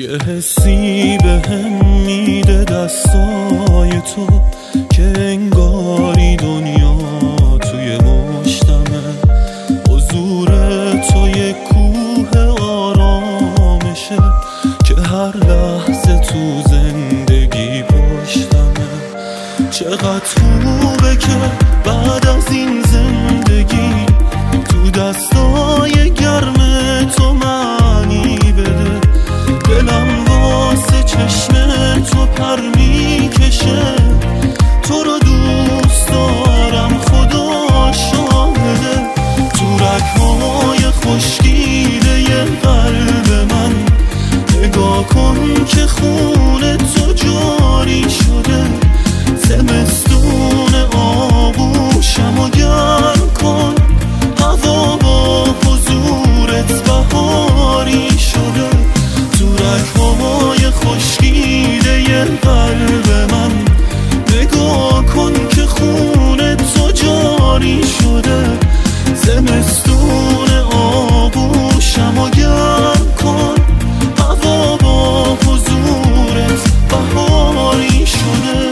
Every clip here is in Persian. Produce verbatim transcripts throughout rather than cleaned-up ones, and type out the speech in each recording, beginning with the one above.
یه حسی به هم میده دستای تو که انگاری دنیا توی مشتمه. حضور تو یه کوه آرامشه که هر لحظه تو زندگی پشتمه. چقدر خوبه که بعد از این زندگی تو دستای گرم تو معنی بده. دلم واسه چشم تو پر میکشه، تو رو دوست دارم خدا شاهده. تو رگ‌های خشکیده قلب من نگاه کن که خون تو جاری شده. زمستون آغوشمو گرم کن، هوا با حضورت بهاری شده. تو رگ‌های خشکیده قلب من نگاه کن که خون تو جاری شده. زمستون آغوشمو گرم کن، هوا با حضورت بهاری شده.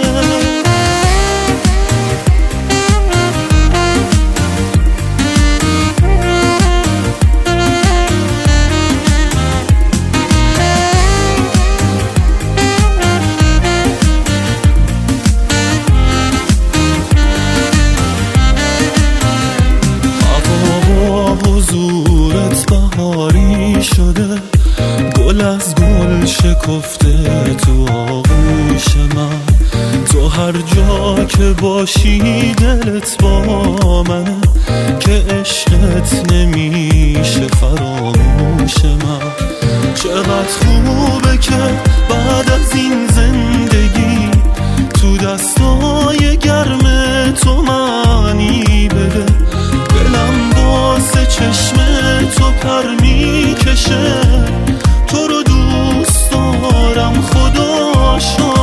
حضورت بهاری شده، گل از گل شکفته تو آغوش من. تو هر جا که باشی دلت با منه، که عشقت نمیشه فراموش من. چقدر خوبه که بعد از این زندگی تو دستای گرم تو معنی بده. دلم واسه چشم تو پر میکشه، تو رو دوست دارم خدا شاهده.